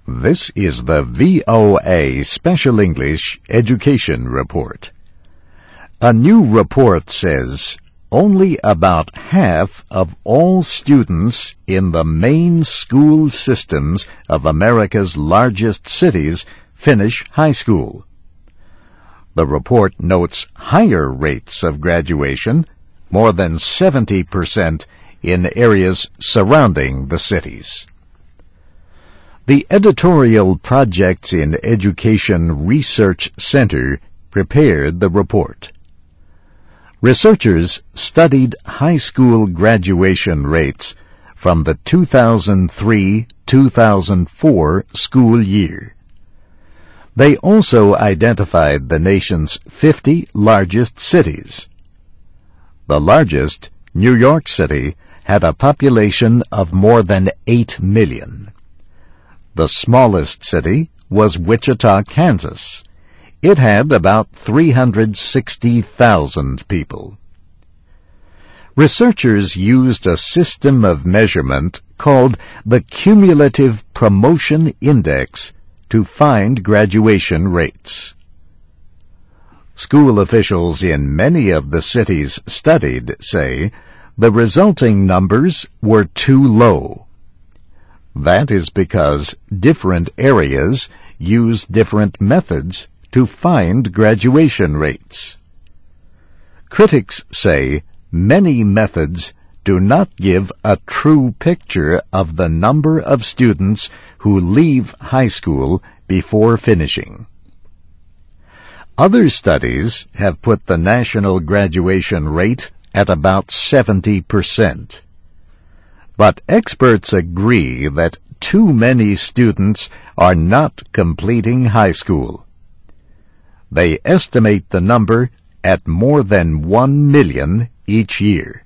This is the VOA Special English Education Report. A new report says only about half of all students in the main school systems of America's largest cities finish high school. The report notes higher rates of graduation, more than 70% in areas surrounding the cities. The Editorial Projects in Education Research Center prepared the report. Researchers studied high school graduation rates from the 2003-2004 school year. They also identified the nation's 50 largest cities. The largest, New York City, had a population of more than 8 million. The smallest city was Wichita, Kansas. It had about 360,000 people. Researchers used a system of measurement called the Cumulative Promotion Index to find graduation rates. School officials in many of the cities studied say the resulting numbers were too low. That is because different areas use different methods to find graduation rates. Critics say many methods do not give a true picture of the number of students who leave high school before finishing. Other studies have put the national graduation rate at about 70%. But experts agree that too many students are not completing high school. They estimate the number at more than 1 million each year.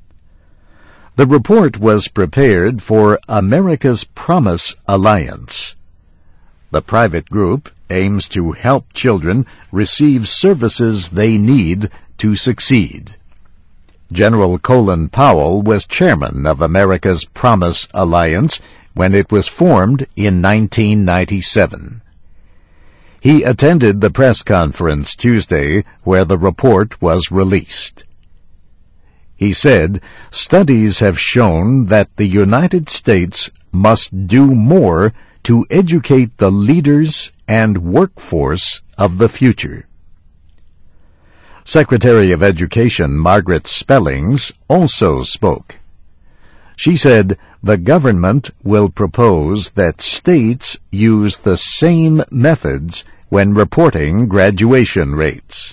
The report was prepared for America's Promise Alliance. The private group aims to help children receive services they need to succeed. General Colin Powell was chairman of America's Promise Alliance when it was formed in 1997. He attended the press conference Tuesday where the report was released. He said, "Studies have shown that the United States must do more to educate the leaders and workforce of the future." Secretary of Education Margaret Spellings also spoke. She said the government will propose that states use the same methods when reporting graduation rates.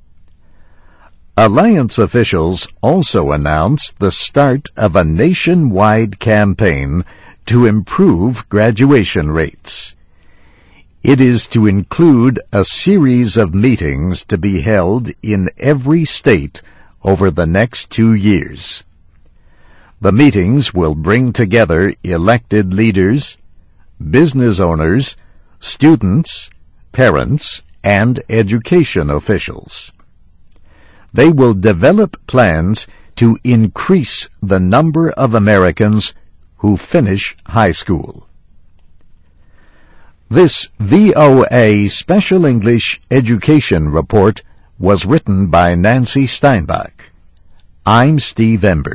Alliance officials also announced the start of a nationwide campaign to improve graduation rates. It is to include a series of meetings to be held in every state over the next 2 years. The meetings will bring together elected leaders, business owners, students, parents, and education officials. They will develop plans to increase the number of Americans who finish high school. This VOA Special English Education Report was written by Nancy Steinbach. I'm Steve Ember.